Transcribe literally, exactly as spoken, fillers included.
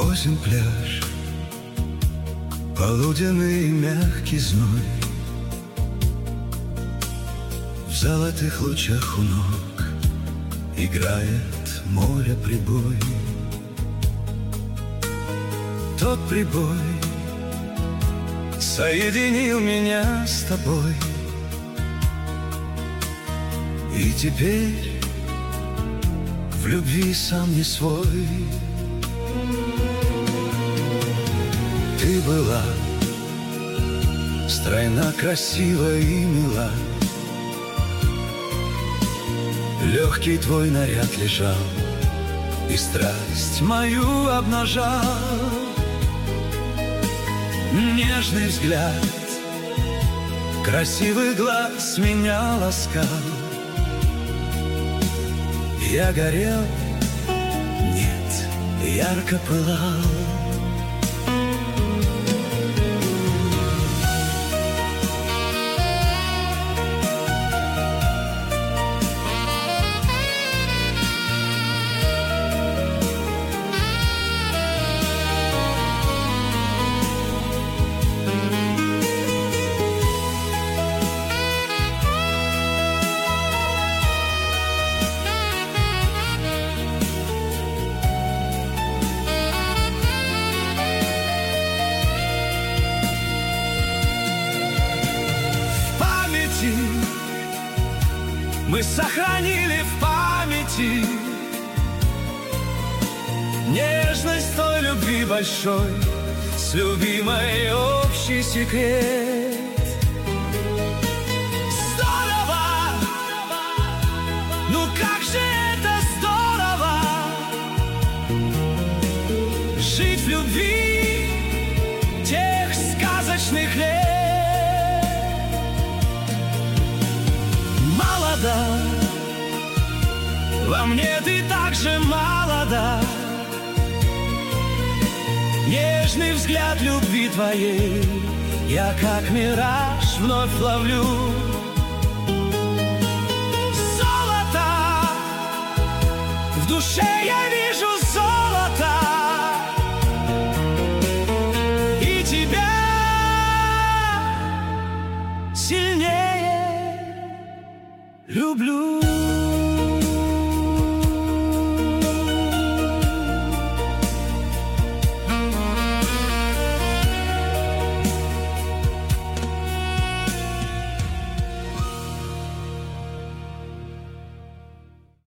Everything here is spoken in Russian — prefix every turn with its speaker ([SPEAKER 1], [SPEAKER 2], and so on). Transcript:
[SPEAKER 1] Осень, пляж, полуденный мягкий зной, в золотых лучах у ног играет море прибой. Тот прибой соединил меня с тобой, и теперь в любви сам не свой. Ты была стройна, красива и мила, легкий твой наряд лежал и страсть мою обнажал. Нежный взгляд, красивый глаз меня ласкал. Я горел, нет, ярко пылал. Мы сохранили в памяти нежность той любви большой, с любимой общий секрет. Здорово! Ну как же это здорово! Жить в любви тех сказочных лет. Во мне ты так же молода, нежный взгляд любви твоей я как мираж вновь ловлю. Золото, в душе я вижу золото, и тебя сильнее люблю.